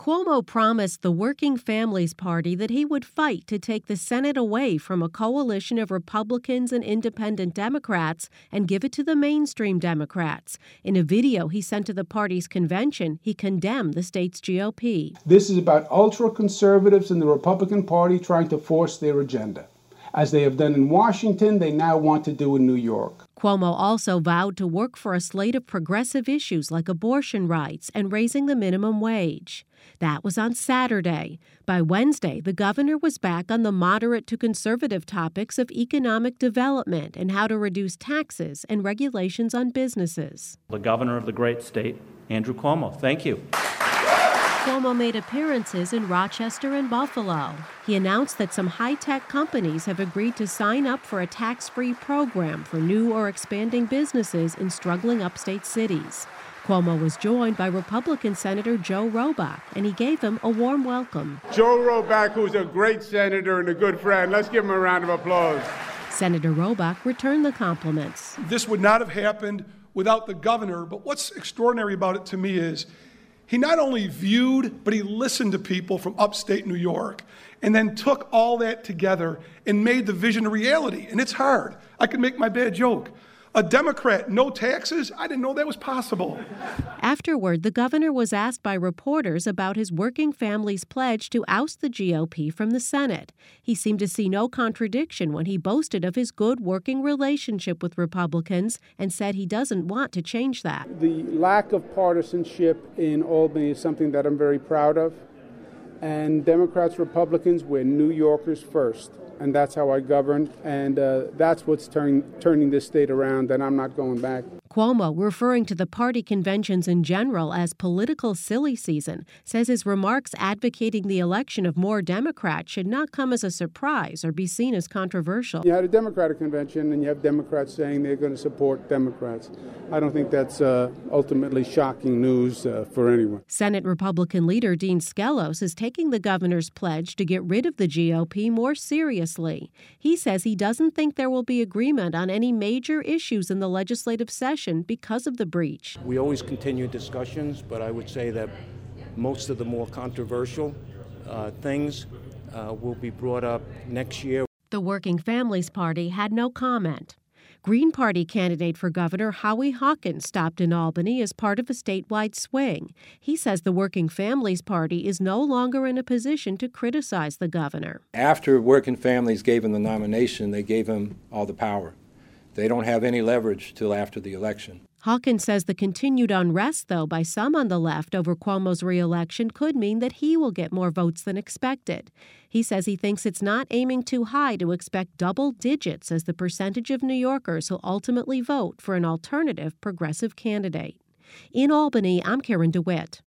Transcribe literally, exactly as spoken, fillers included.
Cuomo promised the Working Families Party that he would fight to take the Senate away from a coalition of Republicans and independent Democrats and give it to the mainstream Democrats. In a video he sent to the party's convention, he condemned the state's G O P. This is about ultra-conservatives in the Republican Party trying to force their agenda. As they have done in Washington, they now want to do in New York. Cuomo also vowed to work for a slate of progressive issues like abortion rights and raising the minimum wage. That was on Saturday. By Wednesday, the governor was back on the moderate to conservative topics of economic development and how to reduce taxes and regulations on businesses. The governor of the great state, Andrew Cuomo. Thank you. Cuomo made appearances in Rochester and Buffalo. He announced that some high-tech companies have agreed to sign up for a tax-free program for new or expanding businesses in struggling upstate cities. Cuomo was joined by Republican Senator Joe Robach, and he gave him a warm welcome. Joe Robach, who's a great senator and a good friend. Let's give him a round of applause. Senator Robach returned the compliments. This would not have happened without the governor, but what's extraordinary about it to me is he not only viewed, but he listened to people from upstate New York and then took all that together and made the vision a reality. And it's hard. I could make my bad joke. A Democrat, no taxes? I didn't know that was possible. Afterward, the governor was asked by reporters about his Working Families pledge to oust the G O P from the Senate. He seemed to see no contradiction when he boasted of his good working relationship with Republicans and said he doesn't want to change that. The lack of partisanship in Albany is something that I'm very proud of. And Democrats, Republicans, we're New Yorkers first. And that's how I govern, and uh, that's what's turn, turning this state around, and I'm not going back. Cuomo, referring to the party conventions in general as political silly season, says his remarks advocating the election of more Democrats should not come as a surprise or be seen as controversial. You had a Democratic convention, and you have Democrats saying they're going to support Democrats. I don't think that's uh, ultimately shocking news uh, for anyone. Senate Republican leader Dean Skelos is taking the governor's pledge to get rid of the G O P more seriously. He says he doesn't think there will be agreement on any major issues in the legislative session because of the breach. We always continue discussions, but I would say that most of the more controversial uh, things uh, will be brought up next year. The Working Families Party had no comment. Green Party candidate for governor Howie Hawkins stopped in Albany as part of a statewide swing. He says the Working Families Party is no longer in a position to criticize the governor. After Working Families gave him the nomination, they gave him all the power. They don't have any leverage till after the election. Hawkins says the continued unrest, though, by some on the left over Cuomo's re-election could mean that he will get more votes than expected. He says he thinks it's not aiming too high to expect double digits as the percentage of New Yorkers who ultimately vote for an alternative progressive candidate. In Albany, I'm Karen DeWitt.